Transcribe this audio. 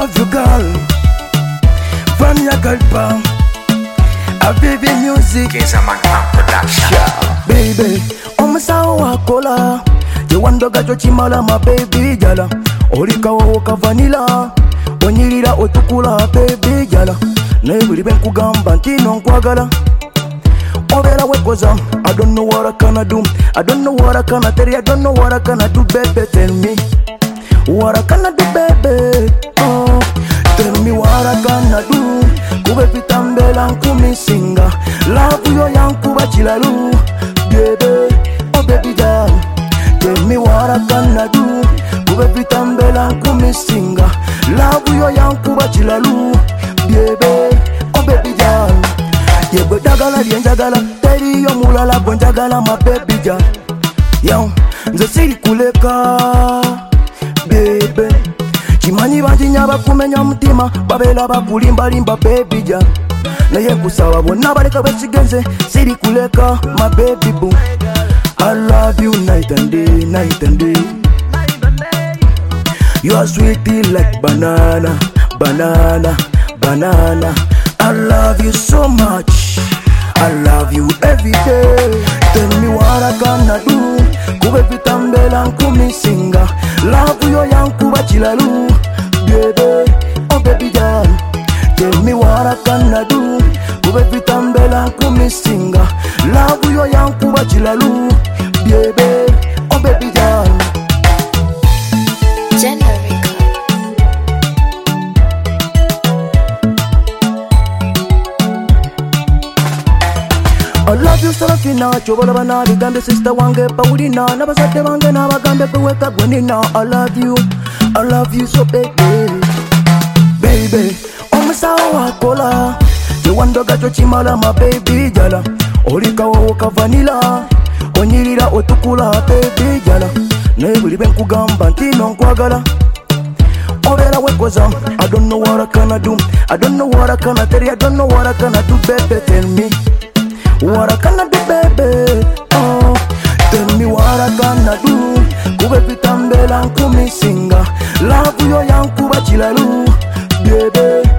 love you, girl. Vanya Galpa, a baby music. Kezaman production. Baby, omusawa kola. You wando gajo chimala, my baby jala. Orika woka vanilla. Onyirira otukula, baby jala. Nebuli benkugamba ntino nkwagala. Obera wekoza, I don't know what I can do. I don't know what I can tell you. I don't know what I can do, baby. Tell me what I can do, baby. Oh, tell me what I can do. Kube pitambela nkumi singa. Love yo yankuba chilalu, baby. Oh baby girl, tell me what I can do. Kube pitambela nkumi singa. Love yo yankuba chilalu, baby. Oh baby girl. Yego jagala lienjagala, teri yo mulala bonjagala my baby girl. Yo, nze siri kuleka, baby. Chimanyi banjinya bakumenya mutima, babela bakulimba limba baby girl. Naye kusaba bonna baleka besigenze, siri kuleka my baby boo. I love you night and day, night and day. You are sweetie like banana, banana, banana. I love you so much, I love you every day. Tell me what I gonna do. Kube pitambela nkumi singa. Love yo yankuba chilalu, baby. Oh baby girl, tell me what I gonna do. Kube pitambela nkumi singa. Love yo yankuba chilalu, baby. Oh baby girl. I love you Sarafina, chobola bana bigambe sister wange paulina nabazadde bange nabagambe peweka gwenina. I love you so baby. Baby, omusawo wakola tewandoga chimala my baby jala. Olika woka vanilla, onyirira otukula baby jala. Naye buli benkugamba ntino nkwagala. Obera wekoza, I don't know what I can do. I don't know what I can tell you. I don't know what I can do, baby. Tell me what I can do, baby. Oh, tell me what I can do. Kube pitambela nkumi singa. Love yo yankuba chilalu, baby.